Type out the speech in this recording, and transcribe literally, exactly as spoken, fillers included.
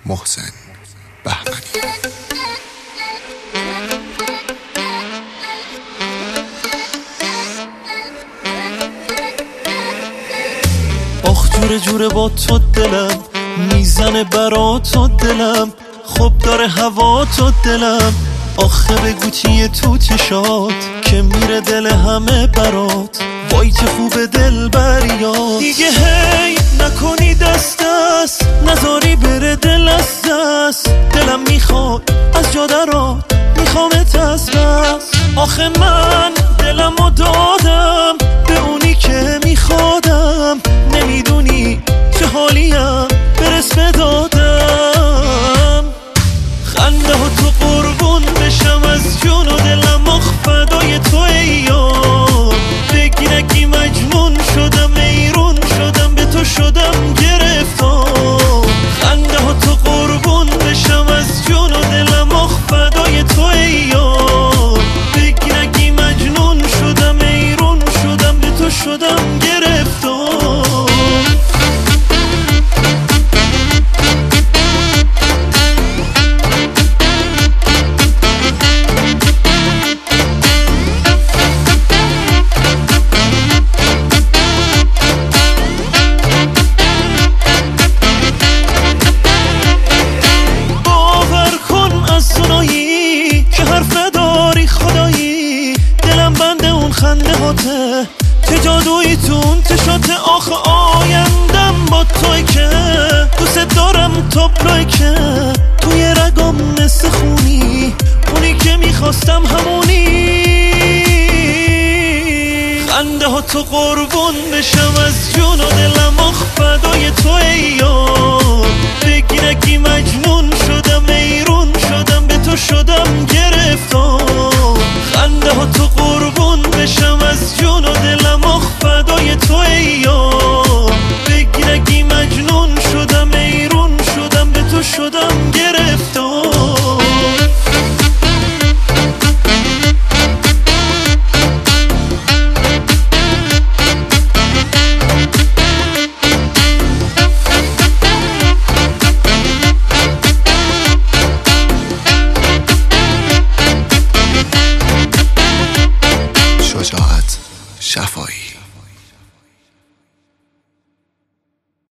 محسن بهمنی. آخ جوره جوره با تو دلم میزنه برا تو دلم، خب داره هوا تو دلم. آخه بگو چیه تو چشات که میره دل همه برات، وای چه خوبه دل بریات. دیگه هی نکنی دست دست، نذاری بره دل از دست. دلم میخواد از جا درات، میخوامت از بس. آخه من دلمو دادم به اونی که میخوادم، نمیدونی چه حالیم برس بدادم. خنده ها تو قربون بشم از جون و دلم آخ فدای تو ای یار. بگی نگی مجنون شدم، میرون شدم، به تو شدم گرفتار. خنده ها تو قربون بشم از جون و دلم آخ فدای تو ای یار. بگی نگی مجنون شدم، میرون شدم، به تو شدم گرفتار. خنده هاته چه جادویی تو اون چشاته. آخه آیندم با توی که دوست دارم تابلوی که توی رگام مثل خونی، اونی که میخواستم همونی. خنده ها تو قربون بشم از جون و دلم آخ فدای تو ای یار.